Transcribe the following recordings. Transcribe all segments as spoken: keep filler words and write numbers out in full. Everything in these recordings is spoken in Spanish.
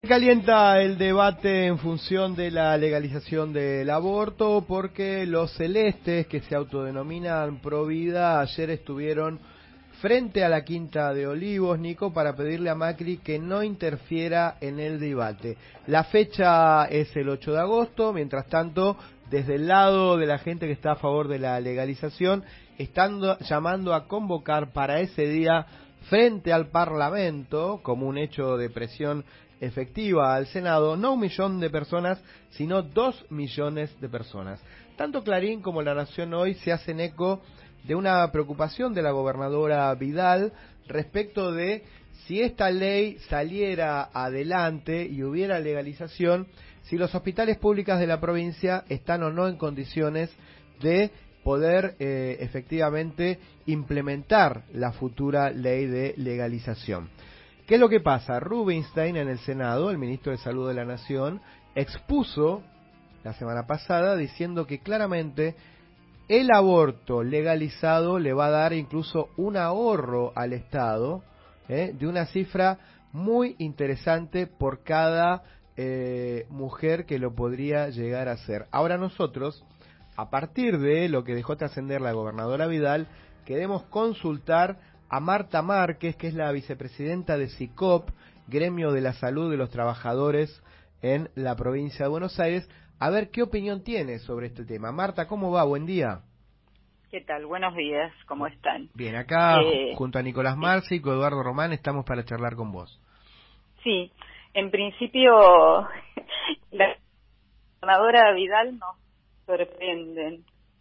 Calienta el debate en función de la legalización del aborto porque los celestes que se autodenominan pro vida ayer estuvieron frente a la Quinta de Olivos, Nico, para pedirle a Macri que no interfiera en el debate. La fecha es el ocho de agosto, mientras tanto, desde el lado de la gente que está a favor de la legalización, están llamando a convocar para ese día frente al Parlamento, como un hecho de presión efectiva al Senado, no un millón de personas, sino dos millones de personas. Tanto Clarín como La Nación Hoy se hacen eco de una preocupación de la gobernadora Vidal respecto de si esta ley saliera adelante y hubiera legalización, si los hospitales públicos de la provincia están o no en condiciones de poder eh, efectivamente implementar la futura ley de legalización. ¿Qué es lo que pasa? Rubinstein en el Senado, el ministro de Salud de la Nación, expuso la semana pasada diciendo que claramente el aborto legalizado le va a dar incluso un ahorro al Estado ¿eh? de una cifra muy interesante por cada eh, mujer que lo podría llegar a hacer. Ahora nosotros, a partir de lo que dejó trascender la gobernadora Vidal, queremos consultar a Marta Márquez, que es la vicepresidenta de SICOP, Gremio de la Salud de los Trabajadores en la provincia de Buenos Aires, a ver qué opinión tiene sobre este tema. Marta, ¿cómo va? Buen día. ¿Qué tal? Buenos días, ¿cómo están? Bien, acá Eh, junto a Nicolás sí. Marci y con Eduardo Román estamos para charlar con vos. Sí, en principio la gobernadora Vidal nos sorprenden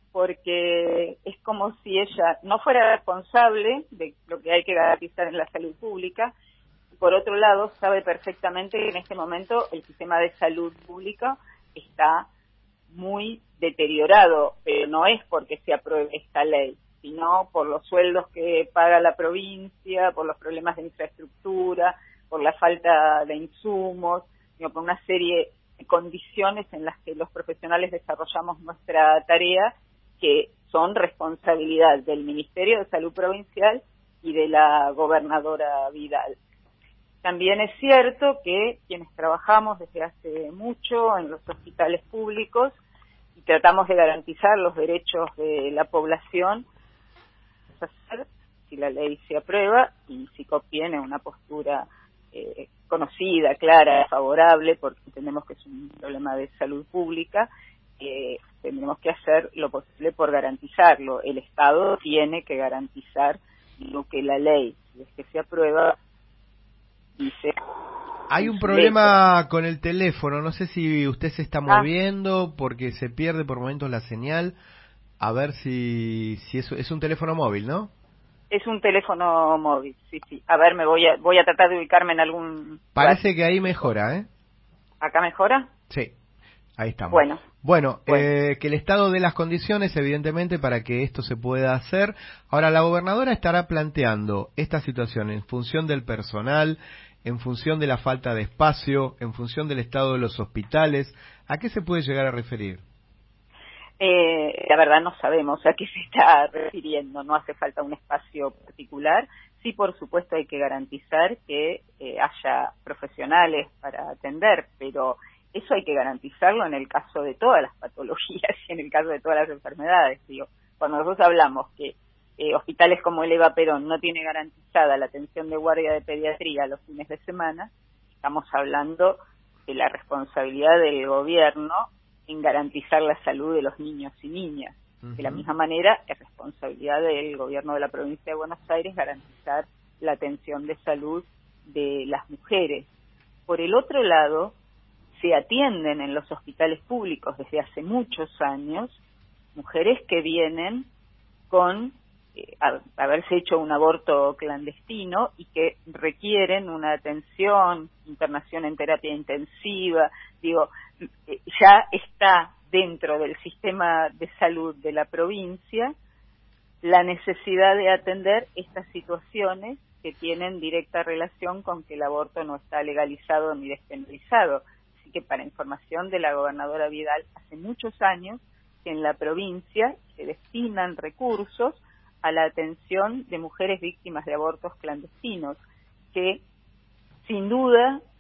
porque es como si ella no fuera responsable de lo que hay que garantizar en la salud pública. Por otro lado, sabe perfectamente que en este momento el sistema de salud pública está muy deteriorado, pero no es porque se apruebe esta ley, sino por los sueldos que paga la provincia, por los problemas de infraestructura, por la falta de insumos, sino por una serie de condiciones en las que los profesionales desarrollamos nuestra tarea, que son responsabilidad del Ministerio de Salud Provincial y de la gobernadora Vidal. También es cierto que quienes trabajamos desde hace mucho en los hospitales públicos y tratamos de garantizar los derechos de la población, si la ley se aprueba y SICOP tiene una postura eh, conocida, clara, favorable, porque entendemos que es un problema de salud pública, eh, tendremos que hacer lo posible por garantizarlo. El Estado tiene que garantizar lo que la ley, si es que se aprueba, dice. Hay un problema con el teléfono, no sé si usted se está Ah, moviendo porque se pierde por momentos la señal. A ver si, si es, es un teléfono móvil, ¿no? es un teléfono móvil, sí, sí. A ver, me voy a voy a tratar de ubicarme en algún lugar. Parece que ahí mejora, ¿eh? ¿Acá mejora? Sí, ahí estamos. Bueno, Bueno, bueno. eh, que el Estado dé las condiciones, evidentemente, para que esto se pueda hacer. Ahora, la gobernadora estará planteando esta situación en función del personal, en función de la falta de espacio, en función del estado de los hospitales. ¿A qué se puede llegar a referir? Eh, la verdad no sabemos a qué se está refiriendo, no hace falta un espacio particular. Sí, por supuesto, hay que garantizar que eh, haya profesionales para atender, pero eso hay que garantizarlo en el caso de todas las patologías y en el caso de todas las enfermedades. Digo, cuando nosotros hablamos que eh, hospitales como el Eva Perón no tiene garantizada la atención de guardia de pediatría los fines de semana, estamos hablando de la responsabilidad del gobierno en garantizar la salud de los niños y niñas. De la misma manera, es responsabilidad del gobierno de la provincia de Buenos Aires garantizar la atención de salud de las mujeres. Por el otro lado, se atienden en los hospitales públicos desde hace muchos años mujeres que vienen con eh, a, haberse hecho un aborto clandestino y que requieren una atención, internación en terapia intensiva. Digo, eh, ya está dentro del sistema de salud de la provincia la necesidad de atender estas situaciones que tienen directa relación con que el aborto no está legalizado ni despenalizado. Así que, para información de la gobernadora Vidal, hace muchos años que en la provincia se destinan recursos a la atención de mujeres víctimas de abortos clandestinos, que sin duda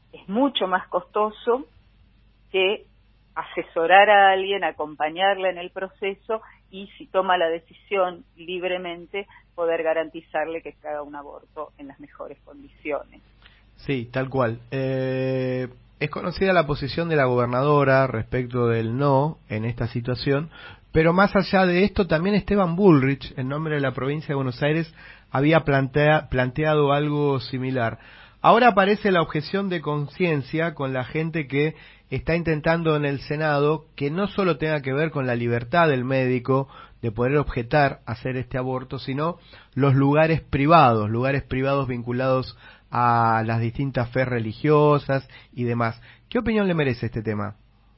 es mucho más costoso que asesorar a alguien, acompañarla en el proceso y si toma la decisión libremente, poder garantizarle que se haga un aborto en las mejores condiciones. Sí, tal cual. Eh, es conocida la posición de la gobernadora respecto del no en esta situación, pero más allá de esto, también Esteban Bullrich, en nombre de la provincia de Buenos Aires, había plantea, planteado algo similar. Ahora aparece la objeción de conciencia con la gente que está intentando en el Senado que no solo tenga que ver con la libertad del médico de poder objetar hacer este aborto, sino los lugares privados, lugares privados vinculados a las distintas fe religiosas y demás. ¿Qué opinión le merece este tema?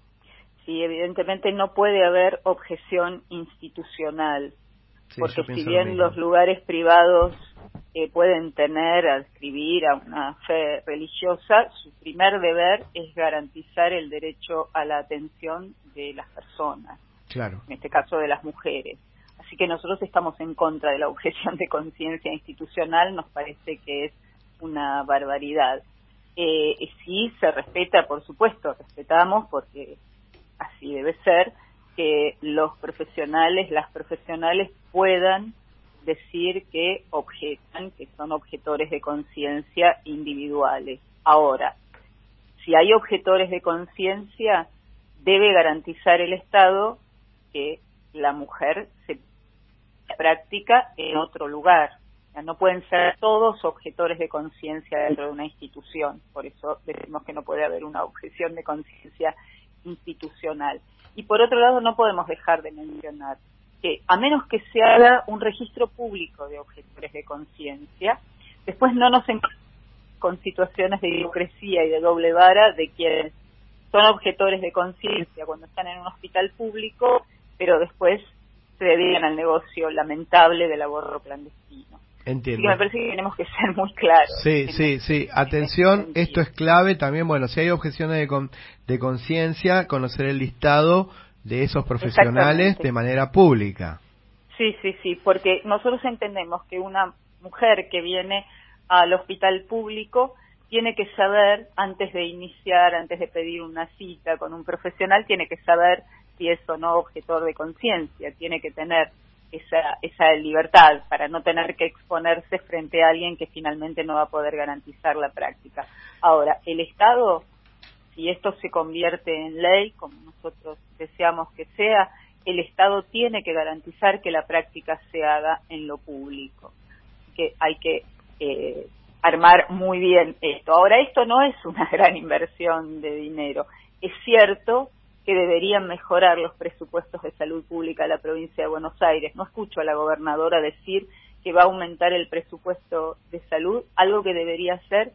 Sí, evidentemente no puede haber objeción institucional, sí, porque si bien los lugares privados eh, pueden tener, adscribir a una fe religiosa, su primer deber es garantizar el derecho a la atención de las personas, claro, en este caso de las mujeres. Así que nosotros estamos en contra de la objeción de conciencia institucional, nos parece que es una barbaridad. Eh, sí se respeta, por supuesto, respetamos porque así debe ser, que los profesionales, las profesionales puedan decir que objetan, que son objetores de conciencia individuales. Ahora, si hay objetores de conciencia, debe garantizar el Estado que la mujer se practica en otro lugar. O sea, no pueden ser todos objetores de conciencia dentro de una institución, por eso decimos que no puede haber una objeción de conciencia institucional. Y por otro lado, no podemos dejar de mencionar que a menos que se haga un registro público de objetores de conciencia, después no nos encontramos con situaciones de hipocresía y de doble vara de quienes son objetores de conciencia cuando están en un hospital público, pero después se dedican al negocio lamentable del aborto clandestino. Entiendo. Así que me parece que tenemos que ser muy claros. Sí, sí, sí. Atención, esto es clave también. Bueno, si hay objeciones de, con, de conciencia, conocer el listado de esos profesionales de manera pública. Sí, sí, sí, porque nosotros entendemos que una mujer que viene al hospital público tiene que saber, antes de iniciar, antes de pedir una cita con un profesional, tiene que saber si es o no objetor de conciencia, tiene que tener esa esa libertad para no tener que exponerse frente a alguien que finalmente no va a poder garantizar la práctica. Ahora, el Estado, si esto se convierte en ley, como nosotros deseamos que sea, el Estado tiene que garantizar que la práctica se haga en lo público. Que hay que eh, armar muy bien esto. Ahora, esto no es una gran inversión de dinero. Es cierto que deberían mejorar los presupuestos de salud pública de la provincia de Buenos Aires. No escucho a la gobernadora decir que va a aumentar el presupuesto de salud, algo que debería ser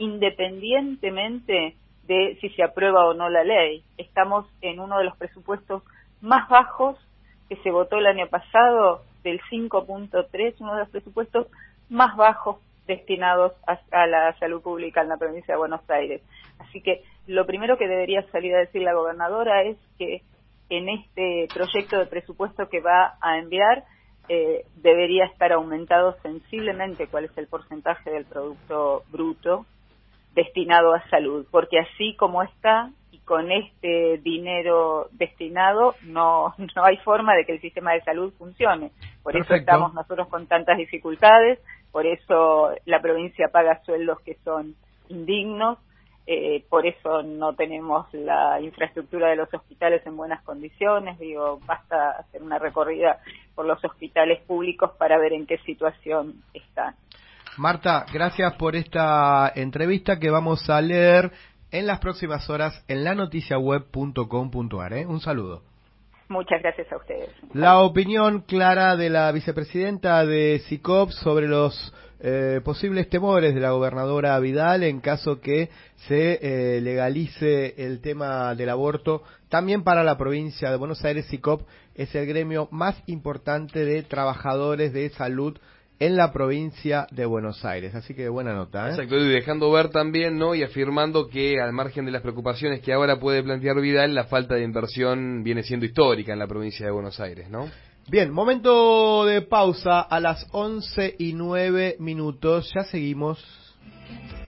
independientemente de si se aprueba o no la ley. Estamos en uno de los presupuestos más bajos que se votó el año pasado, del cinco punto tres, uno de los presupuestos más bajos destinados a, a la salud pública en la provincia de Buenos Aires. Así que lo primero que debería salir a decir la gobernadora es que en este proyecto de presupuesto que va a enviar eh, debería estar aumentado sensiblemente cuál es el porcentaje del producto bruto destinado a salud, porque así como está y con este dinero destinado no no hay forma de que el sistema de salud funcione. Por Perfecto. Eso estamos nosotros con tantas dificultades, por eso la provincia paga sueldos que son indignos, eh, por eso no tenemos la infraestructura de los hospitales en buenas condiciones. Digo, basta hacer una recorrida por los hospitales públicos para ver en qué situación están. Marta, gracias por esta entrevista que vamos a leer en las próximas horas en la noticia web punto com punto ar. ¿eh? Un saludo. Muchas gracias a ustedes. La opinión clara de la vicepresidenta de SICOP sobre los eh, posibles temores de la gobernadora Vidal en caso que se eh, legalice el tema del aborto. También para la provincia de Buenos Aires, SICOP es el gremio más importante de trabajadores de salud en la provincia de Buenos Aires, así que buena nota, ¿eh? Exacto, y dejando ver también, ¿no? Y afirmando que al margen de las preocupaciones que ahora puede plantear Vidal, la falta de inversión viene siendo histórica en la provincia de Buenos Aires, ¿no? Bien, momento de pausa a las once y nueve minutos, ya seguimos.